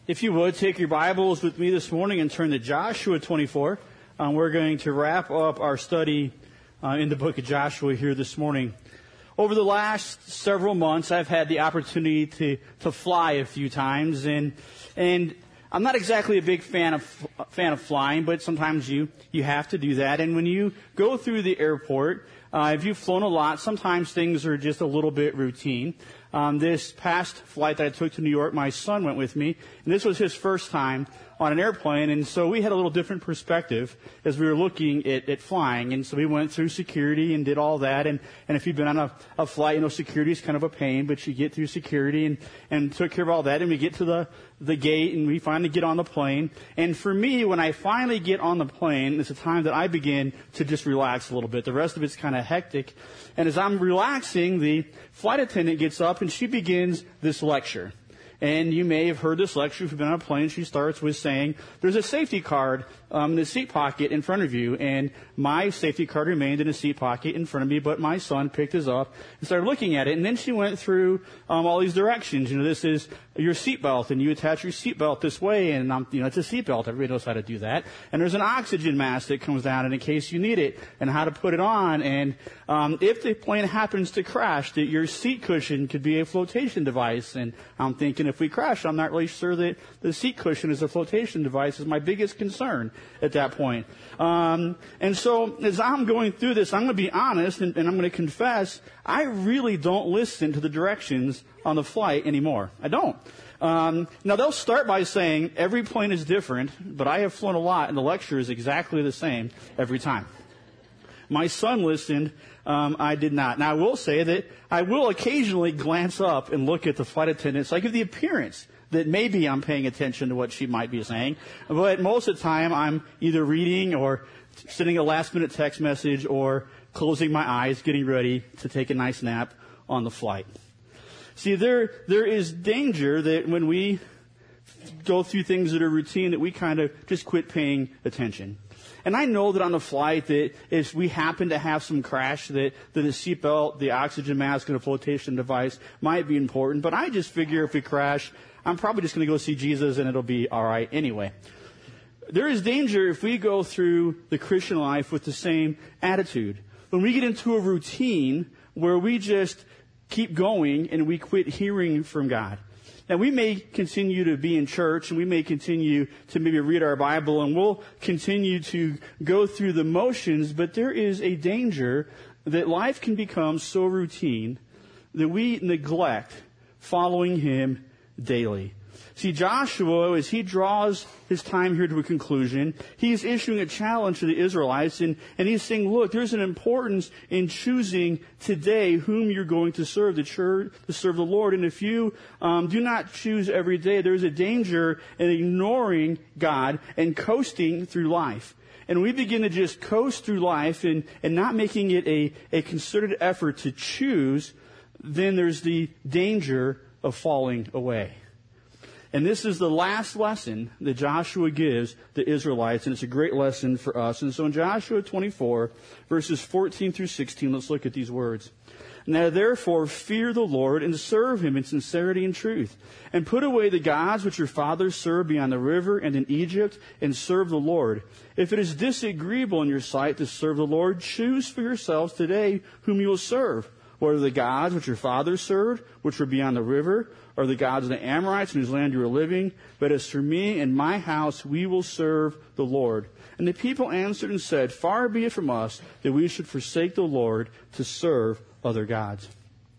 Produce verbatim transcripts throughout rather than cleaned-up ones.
If you would, take your Bibles with me this morning and turn to Joshua twenty-four. Um, we're going to wrap up our study uh, in the book of Joshua here this morning. Over the last several months, I've had the opportunity to, to fly a few times, and and I'm not exactly a big fan of fan of flying, but sometimes you you have to do that. And when you go through the airport, uh, if you've flown a lot, sometimes things are just a little bit routine. Um, this past flight that I took to New York, my son went with me, and this was his first time on an airplane, and so we had a little different perspective as we were looking at, at flying. And so we went through security and did all that. And, and if you've been on a, a flight, you know, security is kind of a pain, but you get through security and, and took care of all that. And we get to the, the gate, and we finally get on the plane. And for me, when I finally get on the plane, it's a time that I begin to just relax a little bit. The rest of it's kind of hectic. And as I'm relaxing, the flight attendant gets up and she begins this lecture. And you may have heard this lecture if you've been on a plane. She starts with saying, there's a safety card um, in the seat pocket in front of you. And my safety card remained in a seat pocket in front of me, but my son picked his up and started looking at it. And then she went through um, all these directions. You know, this is your seatbelt, and you attach your seatbelt this way, and um, you know, it's a seatbelt. Everybody knows how to do that. And there's an oxygen mask that comes down in case you need it, and how to put it on. And um, if the plane happens to crash, that your seat cushion could be a flotation device. And I'm thinking, if we crash, I'm not really sure that the seat cushion is a flotation device. Is my biggest concern at that point. Um, and so as I'm going through this, I'm going to be honest, and, and I'm going to confess, I really don't listen to the directions on the flight anymore. I don't. Um, now they'll start by saying every plane is different, but I have flown a lot, and the lecture is exactly the same every time. My son listened. Um, I did not. Now, I will say that I will occasionally glance up and look at the flight attendant, so I give the appearance that maybe I'm paying attention to what she might be saying. But most of the time, I'm either reading or sending a last-minute text message or closing my eyes, getting ready to take a nice nap on the flight. See, there there is danger that when we go through things that are routine, that we kind of just quit paying attention. And I know that on the flight that if we happen to have some crash, that, that the seatbelt, the oxygen mask, and a flotation device might be important. But I just figure if we crash, I'm probably just going to go see Jesus and it'll be all right anyway. There is danger if we go through the Christian life with the same attitude. When we get into a routine where we just keep going and we quit hearing from God. Now, we may continue to be in church, and we may continue to maybe read our Bible, and we'll continue to go through the motions, but there is a danger that life can become so routine that we neglect following Him daily. See, Joshua, as he draws his time here to a conclusion, he's issuing a challenge to the Israelites, and, and he's saying, look, there's an importance in choosing today whom you're going to serve, the church, to serve the Lord. And if you um, do not choose every day, there's a danger in ignoring God and coasting through life. And we begin to just coast through life and, and not making it a, a concerted effort to choose, then there's the danger of falling away. And this is the last lesson that Joshua gives the Israelites, and it's a great lesson for us. And so in Joshua twenty-four, verses fourteen through sixteen, let's look at these words. Now therefore fear the Lord and serve Him in sincerity and truth, and put away the gods which your fathers served beyond the river and in Egypt, and serve the Lord. If it is disagreeable in your sight to serve the Lord, choose for yourselves today whom you will serve. Whether the gods which your fathers served, which were beyond the river, or the gods of the Amorites in whose land you are living. But as for me and my house, we will serve the Lord. And the people answered and said, far be it from us that we should forsake the Lord to serve other gods.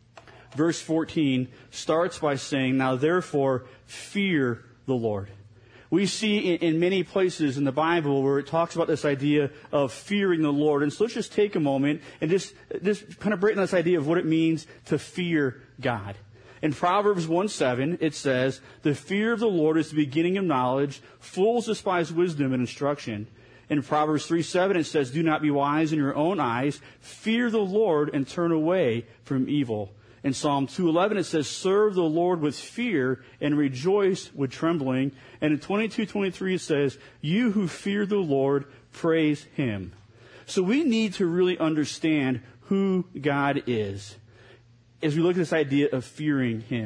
Verse fourteen starts by saying, now therefore fear the Lord. We see in, in many places in the Bible where it talks about this idea of fearing the Lord. And so let's just take a moment and just, just kind of break down this idea of what it means to fear God. In Proverbs one seven, it says, the fear of the Lord is the beginning of knowledge. Fools despise wisdom and instruction. In Proverbs three seven, it says, do not be wise in your own eyes. Fear the Lord and turn away from evil. In Psalm two eleven, it says, serve the Lord with fear and rejoice with trembling. And in twenty-two twenty-three, it says, you who fear the Lord, praise Him. So we need to really understand who God is as we look at this idea of fearing Him.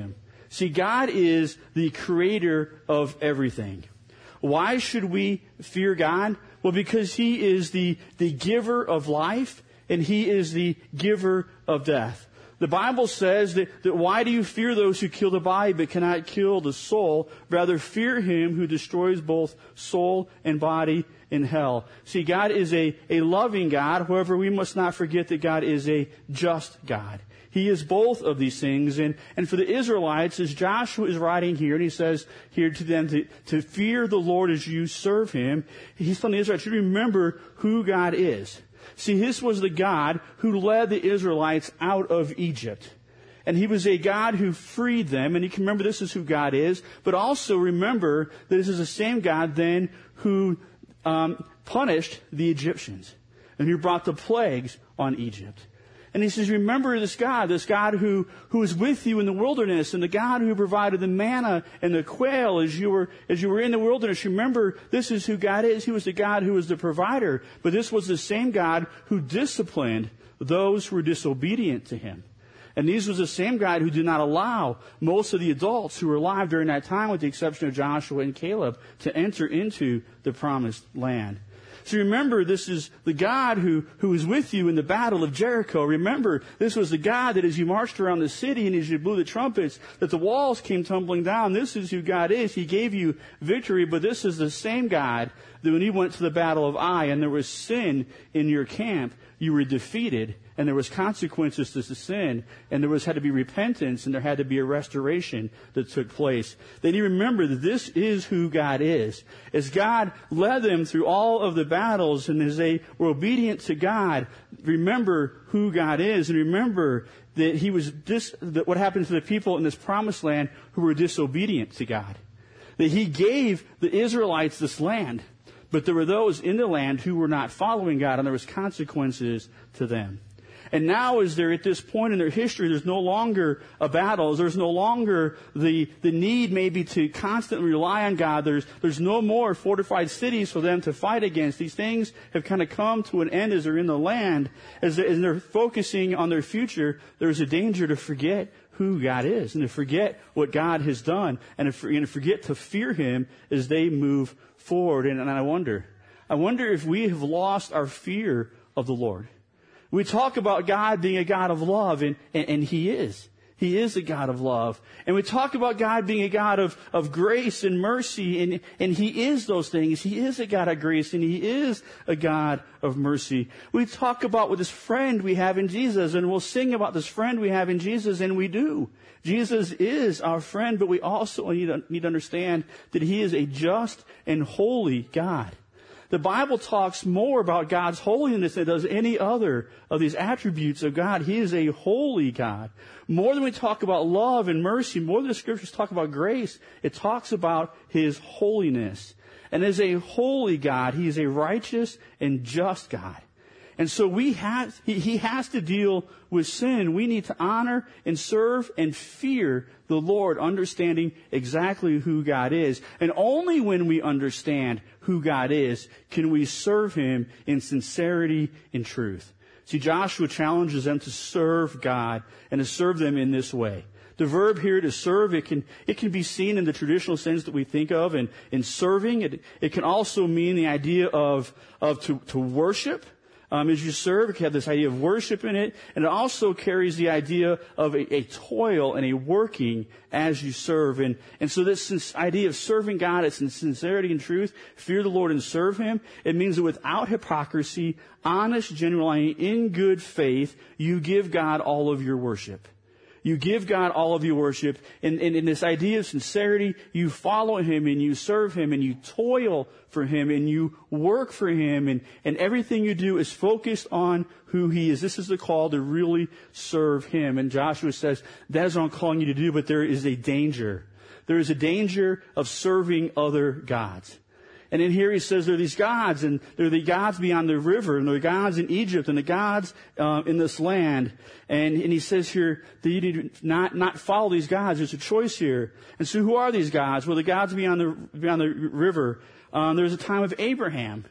See, God is the creator of everything. Why should we fear God? Well, because He is the, the giver of life, and He is the giver of death. The Bible says that, that why do you fear those who kill the body but cannot kill the soul? Rather fear Him who destroys both soul and body in hell. See, God is a, a loving God. However, we must not forget that God is a just God. He is both of these things. And, and for the Israelites, as Joshua is writing here, and he says here to them to, to fear the Lord as you serve Him, he's telling the Israelites to remember who God is. See, this was the God who led the Israelites out of Egypt. And He was a God who freed them. And you can remember this is who God is. But also remember that this is the same God then who um, punished the Egyptians. And who brought the plagues on Egypt. And He says, remember this God, this God who, who was with you in the wilderness, and the God who provided the manna and the quail as you were, as you were in the wilderness. Remember, this is who God is. He was the God who was the provider. But this was the same God who disciplined those who were disobedient to Him. And these was the same God who did not allow most of the adults who were alive during that time, with the exception of Joshua and Caleb, to enter into the promised land. So remember, this is the God who, who was with you in the battle of Jericho. Remember, this was the God that as you marched around the city and as you blew the trumpets, that the walls came tumbling down. This is who God is. He gave you victory, but this is the same God that when He went to the battle of Ai and there was sin in your camp, you were defeated, and there was consequences to the sin, and there was had to be repentance, and there had to be a restoration that took place. Then you remember that this is who God is. As God led them through all of the battles, and as they were obedient to God, remember who God is, and remember that He was dis, that what happened to the people in this promised land who were disobedient to God. That He gave the Israelites this land. But there were those in the land who were not following God, and there was consequences to them. And now as they're at this point in their history, there's no longer a battle. There's no longer the, the need maybe to constantly rely on God. There's, there's no more fortified cities for them to fight against. These things have kind of come to an end as they're in the land. As, they, as they're focusing on their future, there's a danger to forget who God is and to forget what God has done and to, and to forget to fear Him as they move forward. And, and I wonder, I wonder if we have lost our fear of the Lord. We talk about God being a God of love, and, and, and He is. He is a God of love. And we talk about God being a God of, of grace and mercy, and, and He is those things. He is a God of grace, and He is a God of mercy. We talk about with this friend we have in Jesus, and we'll sing about this friend we have in Jesus, and we do. Jesus is our friend, but we also need to, need to understand that He is a just and holy God. The Bible talks more about God's holiness than it does any other of these attributes of God. He is a holy God. More than we talk about love and mercy, more than the Scriptures talk about grace, it talks about His holiness. And as a holy God, He is a righteous and just God. And so we have, he, he has to deal with sin. We need to honor and serve and fear the Lord, understanding exactly who God is. And only when we understand who God is can we serve Him in sincerity and truth. See, Joshua challenges them to serve God and to serve them in this way. The verb here to serve, it can, it can be seen in the traditional sense that we think of in, in serving. It, it can also mean the idea of, of to, to worship. Um, as you serve, it can have this idea of worship in it, and it also carries the idea of a, a toil and a working as you serve. And, and so this idea of serving God, it's in sincerity and truth, fear the Lord and serve Him. It means that without hypocrisy, honest, genuine, in good faith, you give God all of your worship. You give God all of your worship. And, and in this idea of sincerity, you follow Him and you serve Him and you toil for Him and you work for Him. And, and everything you do is focused on who He is. This is the call to really serve Him. And Joshua says, that is what I'm calling you to do, but there is a danger. There is a danger of serving other gods. And in here he says there are these gods, and there are the gods beyond the river, and there are gods in Egypt, and the gods uh, in this land. And, and he says here that you need to not, not follow these gods. There's a choice here. And so who are these gods? Well, the gods beyond the, beyond the river. Um, there's a time of Abraham.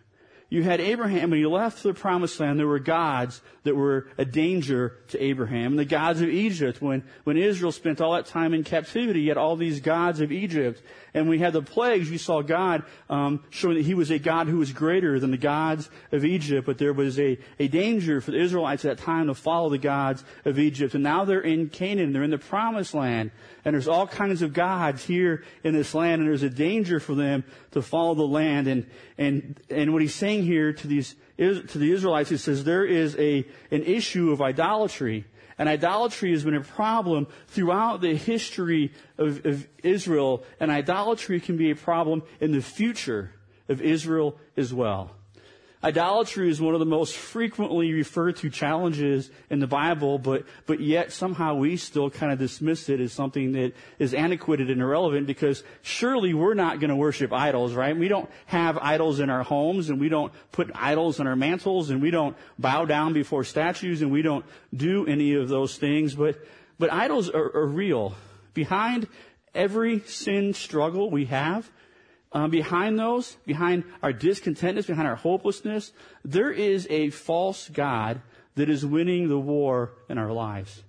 you had Abraham, when he left the promised land, there were gods that were a danger to Abraham. And the gods of Egypt, when, when Israel spent all that time in captivity, you had all these gods of Egypt. And when we had the plagues, you saw God um, showing that he was a God who was greater than the gods of Egypt. But there was a, a danger for the Israelites at that time to follow the gods of Egypt. And now they're in Canaan. They're in the promised land. And there's all kinds of gods here in this land. And there's a danger for them to follow the land. And, and, and what he's saying here to these, to the Israelites, he says there is a, an issue of idolatry. And idolatry has been a problem throughout the history of, of Israel. And idolatry can be a problem in the future of Israel as well. Idolatry is one of the most frequently referred to challenges in the Bible, but, but yet somehow we still kind of dismiss it as something that is antiquated and irrelevant, because surely we're not going to worship idols, right? We don't have idols in our homes, and we don't put idols on our mantles, and we don't bow down before statues, and we don't do any of those things, but, but idols are, are real. Behind every sin struggle we have, Um, behind those, behind our discontentness, behind our hopelessness, there is a false God that is winning the war in our lives.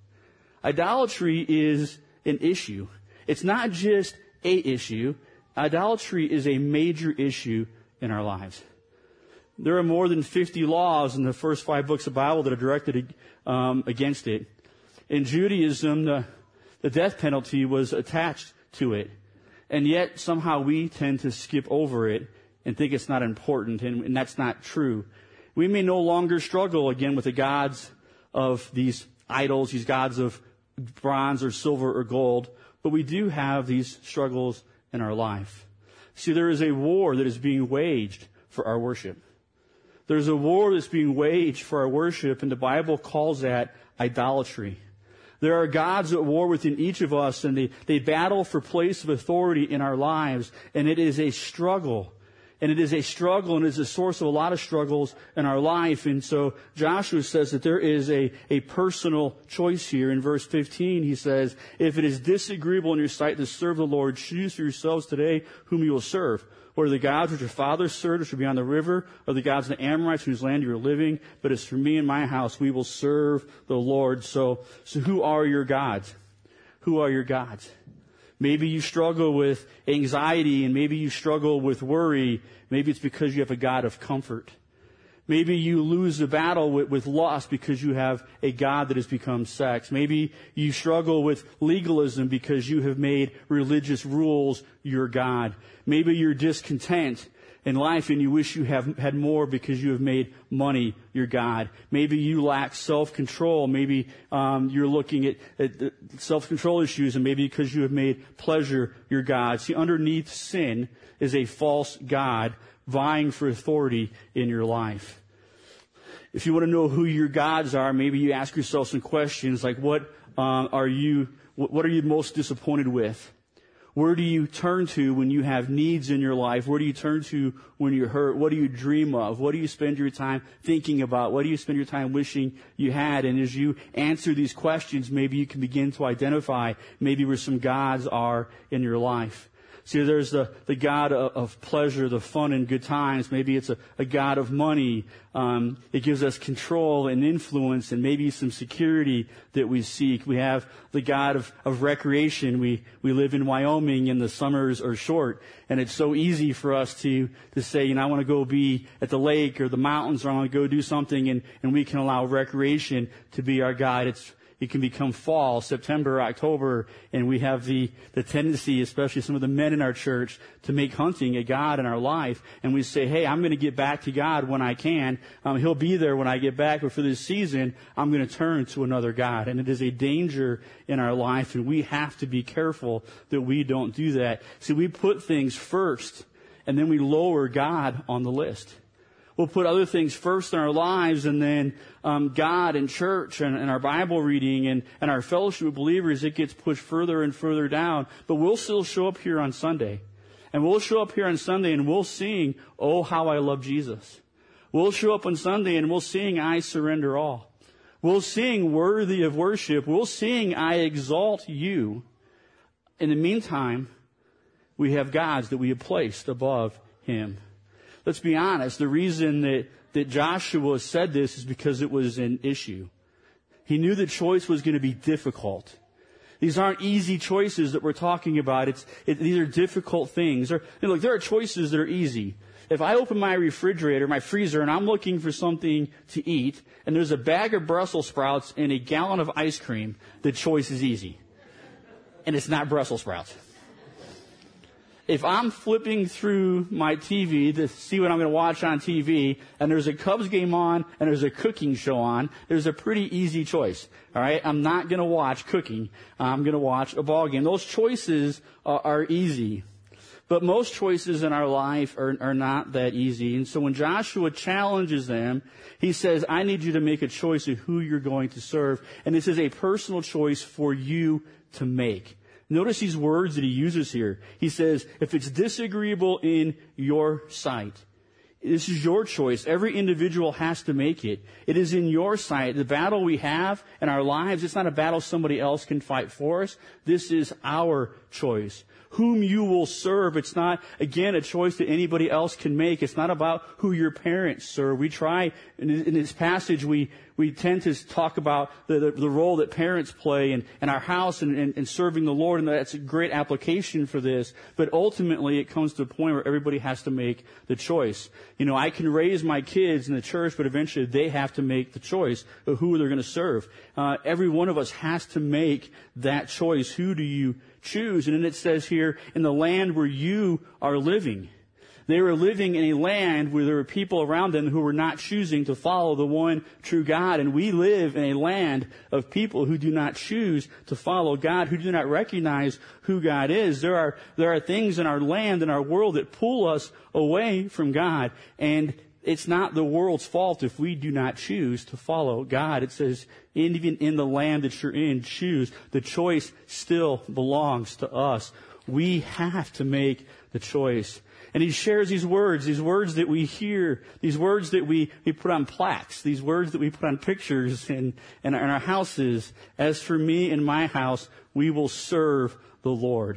Idolatry is an issue. It's not just a issue. Idolatry is a major issue in our lives. There are more than fifty laws in the first five books of the Bible that are directed um, against it. In Judaism, the, the death penalty was attached to it. And yet, somehow we tend to skip over it and think it's not important, and, and that's not true. We may no longer struggle again with the gods of these idols, these gods of bronze or silver or gold, but we do have these struggles in our life. See, there is a war that is being waged for our worship. There's a war that's being waged for our worship, and the Bible calls that idolatry. There are gods at war within each of us, and they, they battle for place of authority in our lives, and it is a struggle. And it is a struggle, and it is a source of a lot of struggles in our life. And so Joshua says that there is a, a personal choice here. In verse fifteen, he says, if it is disagreeable in your sight to serve the Lord, choose for yourselves today whom you will serve. Whether the gods which your fathers served, which are beyond the river, or the gods of the Amorites whose land you are living. But as for me and my house, we will serve the Lord. So, so who are your gods? Who are your gods? Maybe you struggle with anxiety, and maybe you struggle with worry. Maybe it's because you have a God of comfort. Maybe you lose the battle with, with lust because you have a God that has become sex. Maybe you struggle with legalism because you have made religious rules your God. Maybe you're discontent in life and you wish you have had more because you have made money your God. Maybe you lack self-control. Maybe um, you're looking at, at self-control issues, and maybe because you have made pleasure your God. See, underneath sin is a false God vying for authority in your life. If you want to know who your gods are, maybe you ask yourself some questions like, what um, are you, what are you most disappointed with? Where do you turn to when you have needs in your life? Where do you turn to when you're hurt? What do you dream of? What do you spend your time thinking about? What do you spend your time wishing you had? And as you answer these questions, maybe you can begin to identify maybe where some gods are in your life. See, there's the, the God of, of pleasure, the fun and good times. Maybe it's a, a God of money. Um, it gives us control and influence and maybe some security that we seek. We have the God of, of recreation. We, we live in Wyoming and the summers are short. And it's so easy for us to, to say, you know, I want to go be at the lake or the mountains, or I want to go do something, and, and we can allow recreation to be our God. It's It can become fall, September, October, and we have the, the tendency, especially some of the men in our church, to make hunting a God in our life. And we say, hey, I'm going to get back to God when I can. Um, he'll be there when I get back. But for this season, I'm going to turn to another God. And it is a danger in our life, and we have to be careful that we don't do that. See, we put things first, and then we lower God on the list. We'll put other things first in our lives, and then um, God and church and, and our Bible reading and, and our fellowship with believers, it gets pushed further and further down. But we'll still show up here on Sunday. And we'll show up here on Sunday and we'll sing, Oh, How I Love Jesus. We'll show up on Sunday and we'll sing, I Surrender All. We'll sing Worthy of Worship. We'll sing, I Exalt You. In the meantime, we have gods that we have placed above Him. Let's be honest. The reason that, that Joshua said this is because it was an issue. He knew the choice was going to be difficult. These aren't easy choices that we're talking about. It's, it, these are difficult things. There, you know, look, there are choices that are easy. If I open my refrigerator, my freezer, and I'm looking for something to eat, and there's a bag of Brussels sprouts and a gallon of ice cream, the choice is easy. And it's not Brussels sprouts. If I'm flipping through my T V to see what I'm going to watch on T V, and there's a Cubs game on, and there's a cooking show on, there's a pretty easy choice. All right? I'm not going to watch cooking. I'm going to watch a ball game. Those choices are, are easy. But most choices in our life are, are not that easy. And so when Joshua challenges them, he says, I need you to make a choice of who you're going to serve. And this is a personal choice for you to make. Notice these words that he uses here. He says, if it's disagreeable in your sight, this is your choice. Every individual has to make it. It is in your sight. The battle we have in our lives, it's not a battle somebody else can fight for us. This is our choice. Whom you will serve, it's not, again, a choice that anybody else can make. It's not about who your parents serve. We try, in, in this passage, we, we tend to talk about the, the, the role that parents play in, in our house and, and, and serving the Lord, and that's a great application for this. But ultimately, it comes to a point where everybody has to make the choice. You know, I can raise my kids in the church, but eventually they have to make the choice of who they're going to serve. Uh, every one of us has to make that choice. Who do you choose? And then it says here, in the land where you are living. They were living in a land where there were people around them who were not choosing to follow the one true God. And we live in a land of people who do not choose to follow God, who do not recognize who God is. There are, there are things in our land, in our world, that pull us away from God. And it's not the world's fault if we do not choose to follow God. It says, even in the land that you're in, choose. The choice still belongs to us. We have to make the choice. And he shares these words, these words that we hear, these words that we, we put on plaques, these words that we put on pictures in, in, our, in our houses. As for me and my house, we will serve the Lord.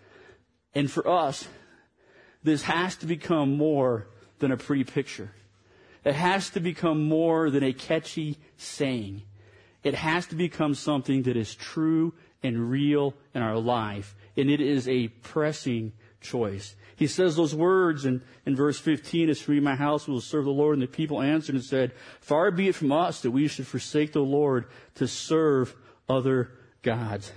And for us, this has to become more than a pretty picture. It has to become more than a catchy saying. It has to become something that is true and real in our life. And it is a pressing choice. He says those words in, in verse fifteen, as for me, my house will serve the Lord. And the people answered and said, far be it from us that we should forsake the Lord to serve other gods.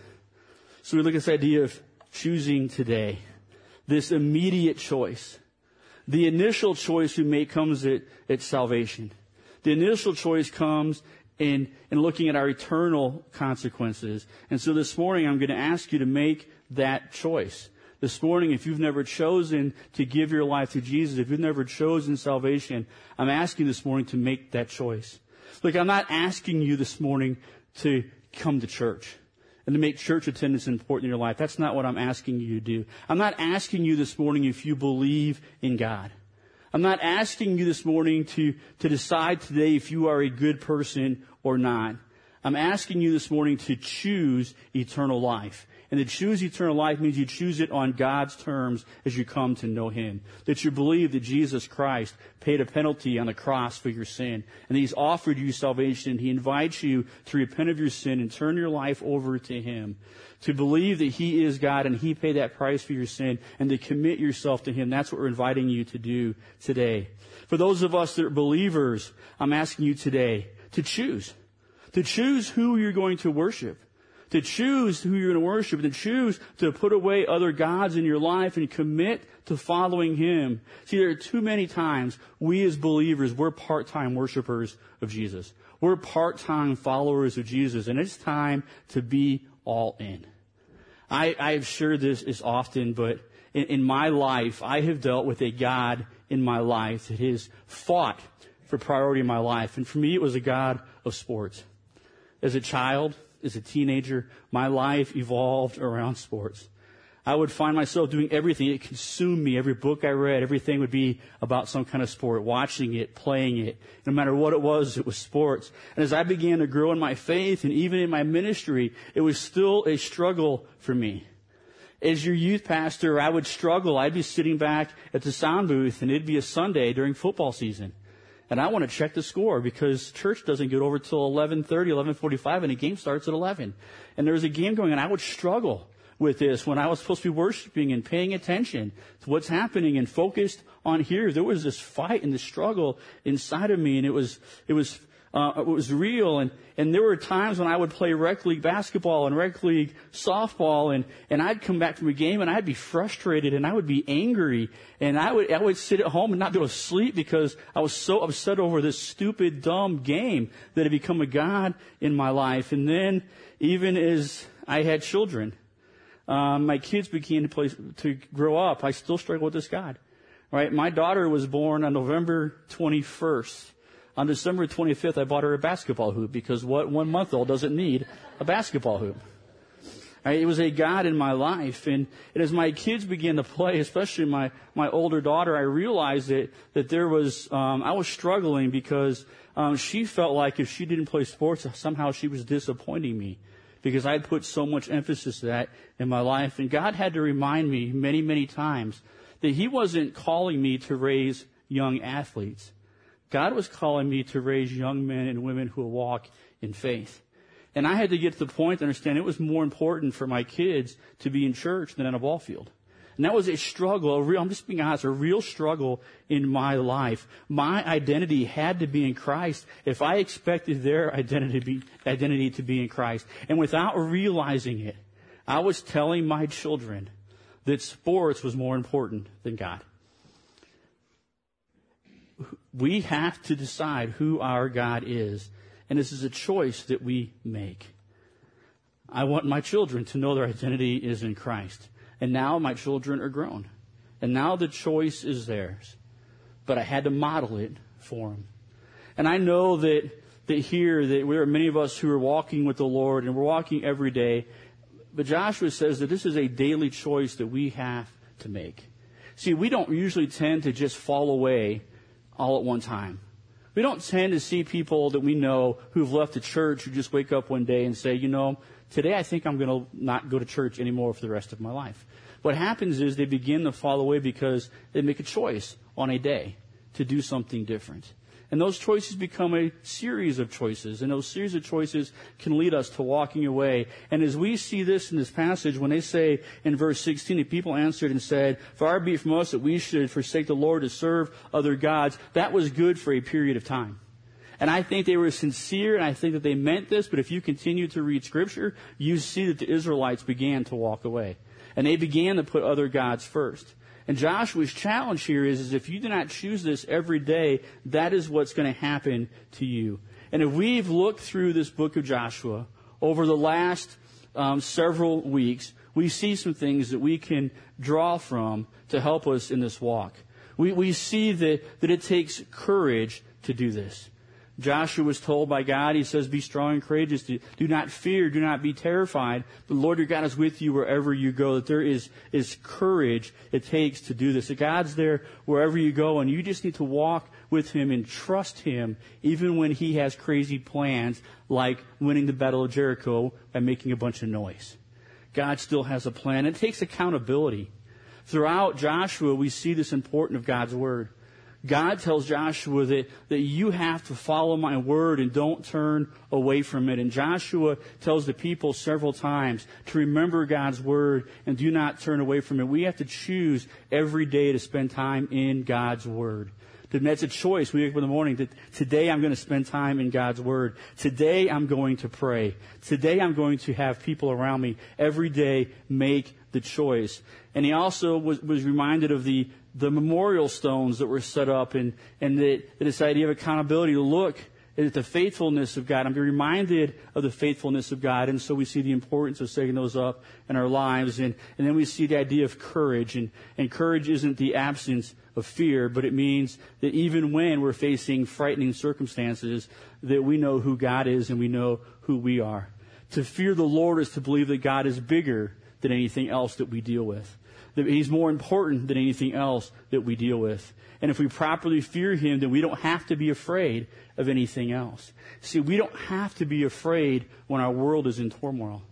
So we look at this idea of choosing today. This immediate choice. The initial choice we make comes at, at salvation. The initial choice comes in, in looking at our eternal consequences. And so this morning I'm going to ask you to make that choice. This morning, if you've never chosen to give your life to Jesus, if you've never chosen salvation, I'm asking this morning to make that choice. Look, I'm not asking you this morning to come to church and to make church attendance important in your life. That's not what I'm asking you to do. I'm not asking you this morning if you believe in God. I'm not asking you this morning to, to decide today if you are a good person or not. I'm asking you this morning to choose eternal life. And to choose eternal life means you choose it on God's terms as you come to know Him. That you believe that Jesus Christ paid a penalty on the cross for your sin. And He's offered you salvation. He invites you to repent of your sin and turn your life over to Him. To believe that He is God and He paid that price for your sin. And to commit yourself to Him. That's what we're inviting you to do today. For those of us that are believers, I'm asking you today to choose. To choose who you're going to worship. To choose who you're going to worship, to choose to put away other gods in your life and commit to following Him. See, there are too many times we as believers, we're part-time worshipers of Jesus. We're part-time followers of Jesus, and it's time to be all in. I, I've shared this as often, but in, in my life, I have dealt with a God in my life that has fought for priority in my life. And for me, it was a God of sports. As a child, as a teenager, my life evolved around sports. I would find myself doing everything. It consumed me. Every book I read, everything would be about some kind of sport, watching it, playing it. No matter what it was, it was sports. And as I began to grow in my faith and even in my ministry, it was still a struggle for me. As your youth pastor, I would struggle. I'd be sitting back at the sound booth, and it'd be a Sunday during football season. And I want to check the score because church doesn't get over till eleven thirty, eleven forty-five, and the game starts at eleven. And there was a game going on. I would struggle with this when I was supposed to be worshiping and paying attention to what's happening and focused on here. There was this fight and this struggle inside of me, and it was it was uh, it was real. And and there were times when I would play rec league basketball and rec league softball, and and I'd come back from a game and I'd be frustrated and I would be angry, and I would I would sit at home and not be able to sleep because I was so upset over this stupid, dumb game that had become a god in my life. And then even as I had children, Um, my kids began to play, to grow up. I still struggle with this God, right? My daughter was born on November twenty-first. On December twenty-fifth, I bought her a basketball hoop because what one month old doesn't need a basketball hoop? Right? It was a God in my life. And, and as my kids began to play, especially my, my older daughter, I realized that, that there was, um, I was struggling because, um, she felt like if she didn't play sports, somehow she was disappointing me, because I'd put so much emphasis to that in my life. And God had to remind me many, many times that He wasn't calling me to raise young athletes. God was calling me to raise young men and women who will walk in faith. And I had to get to the point to understand it was more important for my kids to be in church than on a ball field. And that was a struggle, a real, I'm just being honest, a real struggle in my life. My identity had to be in Christ if I expected their identity to be, identity to be in Christ. And without realizing it, I was telling my children that sports was more important than God. We have to decide who our God is, and this is a choice that we make. I want my children to know their identity is in Christ. And now my children are grown. And now the choice is theirs. But I had to model it for them. And I know that, that here, that there are many of us who are walking with the Lord, and we're walking every day. But Joshua says that this is a daily choice that we have to make. See, we don't usually tend to just fall away all at one time. We don't tend to see people that we know who've left the church who just wake up one day and say, you know, today I think I'm going to not go to church anymore for the rest of my life. What happens is they begin to fall away because they make a choice on a day to do something different. And those choices become a series of choices. And those series of choices can lead us to walking away. And as we see this in this passage, when they say in verse sixteen, the people answered and said, far be it from us that we should forsake the Lord to serve other gods. That was good for a period of time. And I think they were sincere, and I think that they meant this, but if you continue to read Scripture, you see that the Israelites began to walk away. And they began to put other gods first. And Joshua's challenge here is, is if you do not choose this every day, that is what's going to happen to you. And if we've looked through this book of Joshua over the last um, several weeks, we see some things that we can draw from to help us in this walk. We, we see that, that it takes courage to do this. Joshua was told by God, he says, be strong and courageous. Do not fear. Do not be terrified. The Lord your God is with you wherever you go. That there is, is courage it takes to do this. That God's there wherever you go, and you just need to walk with Him and trust Him even when He has crazy plans like winning the Battle of Jericho by making a bunch of noise. God still has a plan. It takes accountability. Throughout Joshua, we see this important of God's Word. God tells Joshua that, that you have to follow my word and don't turn away from it. And Joshua tells the people several times to remember God's word and do not turn away from it. We have to choose every day to spend time in God's word. That's a choice. We wake up in the morning that today I'm going to spend time in God's Word. Today I'm going to pray. Today I'm going to have people around me. Every day make the choice. And he also was, was reminded of the, the memorial stones that were set up and, and the, this idea of accountability to look at the faithfulness of God. I'm reminded of the faithfulness of God. And so we see the importance of setting those up in our lives. And, and then we see the idea of courage. And, and courage isn't the absence of fear, but it means that even when we're facing frightening circumstances, that we know who God is and we know who we are. To fear the Lord is to believe that God is bigger than anything else that we deal with. That He's more important than anything else that we deal with. And if we properly fear Him, then we don't have to be afraid of anything else. See, we don't have to be afraid when our world is in turmoil.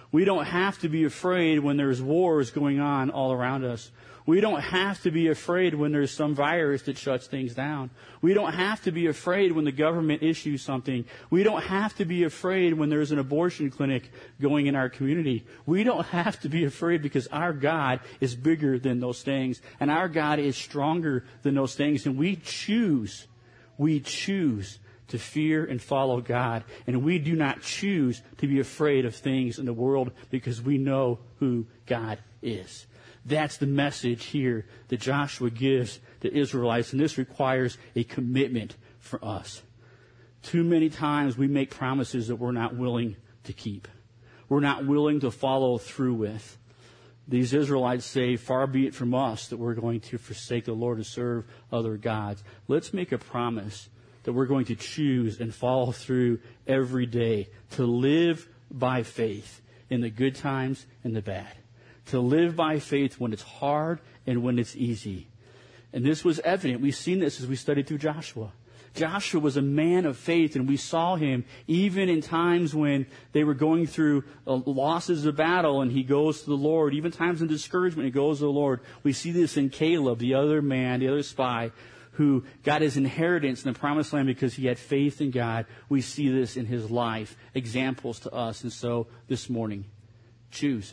We don't have to be afraid when there's wars going on all around us. We don't have to be afraid when there's some virus that shuts things down. We don't have to be afraid when the government issues something. We don't have to be afraid when there's an abortion clinic going in our community. We don't have to be afraid because our God is bigger than those things. And our God is stronger than those things. And we choose, we choose to fear and follow God. And we do not choose to be afraid of things in the world because we know who God is. That's the message here that Joshua gives the Israelites, and this requires a commitment for us. Too many times we make promises that we're not willing to keep. We're not willing to follow through with. These Israelites say, far be it from us that we're going to forsake the Lord and serve other gods. Let's make a promise that we're going to choose and follow through every day to live by faith in the good times and the bad. To live by faith when it's hard and when it's easy. And this was evident. We've seen this as we studied through Joshua. Joshua was a man of faith, and we saw him even in times when they were going through uh, losses of battle, and he goes to the Lord. Even times in discouragement, he goes to the Lord. We see this in Caleb, the other man, the other spy, who got his inheritance in the promised land because he had faith in God. We see this in his life, examples to us. And so this morning, choose.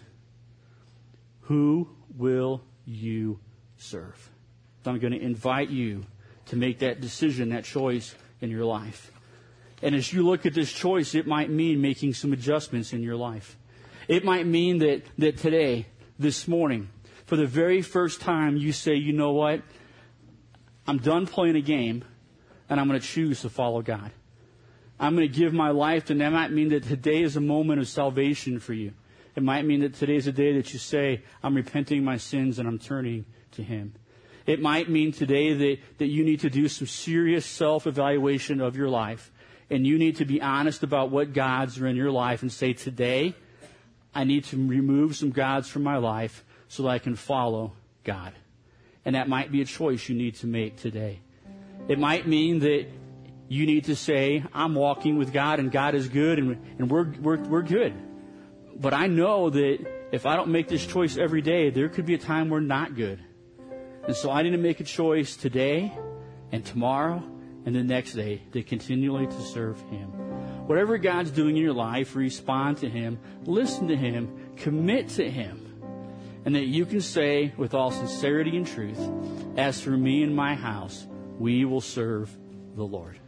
Who will you serve? So I'm going to invite you to make that decision, that choice in your life. And as you look at this choice, it might mean making some adjustments in your life. It might mean that, that today, this morning, for the very first time, you say, you know what? I'm done playing a game, and I'm going to choose to follow God. I'm going to give my life, and that might mean that today is a moment of salvation for you. It might mean that today is a day that you say, I'm repenting my sins and I'm turning to Him. It might mean today that, that you need to do some serious self-evaluation of your life. And you need to be honest about what gods are in your life and say, today, I need to remove some gods from my life so that I can follow God. And that might be a choice you need to make today. It might mean that you need to say, I'm walking with God and God is good and, and we're, we're, we're good. But I know that if I don't make this choice every day, there could be a time we're not good. And so I need to make a choice today and tomorrow and the next day to continually to serve Him. Whatever God's doing in your life, respond to Him, listen to Him, commit to Him. And that you can say with all sincerity and truth, as for me and my house, we will serve the Lord.